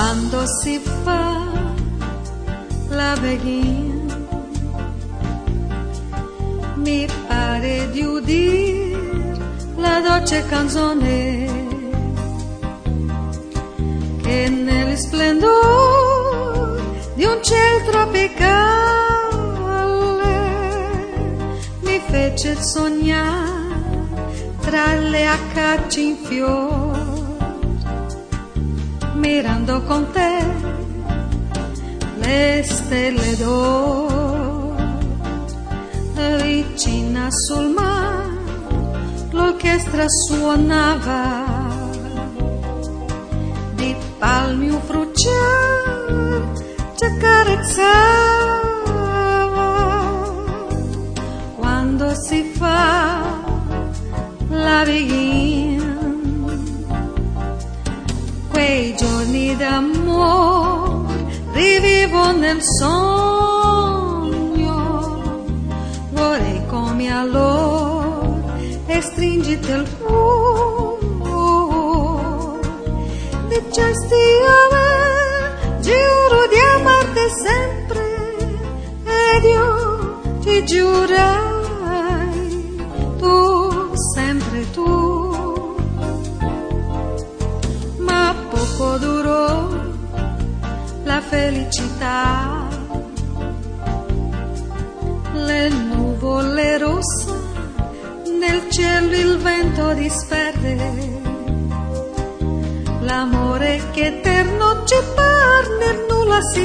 quando si fa la veghina, mi pare di udir la dolce canzone che nel splendore di un ciel tropicale mi fece sognare tra le acacie in fior, mirando con te le stelle d'oro, vicina sul mare l'orchestra suonava, di palmi un frucciar ci accarezzava, quando si fa la veghina, quei giorni d'amore rivivo nel sogno, vorrei come allora e stringiti il cuore, dicesti a me, giuro di amarti sempre, ed io ti giurai, tu, sempre tu, ma poco durò la felicità, le nuvole rosse nel cielo il vento disperde, l'amore che eterno ci par nel nulla si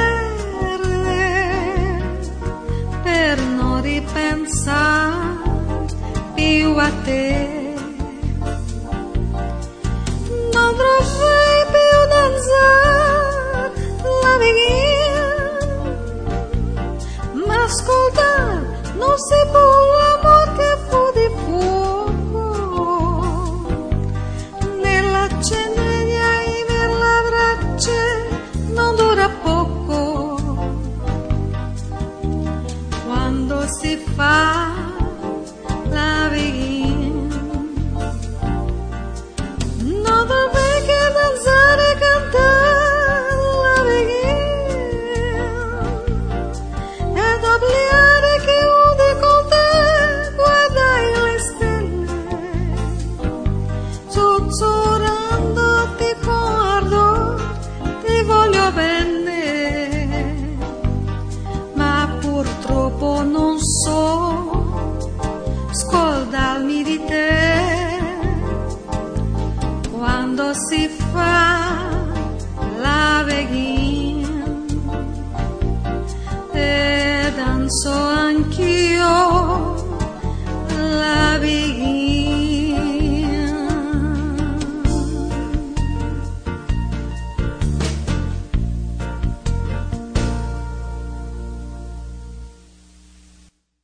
perde, per non ripensare più a te.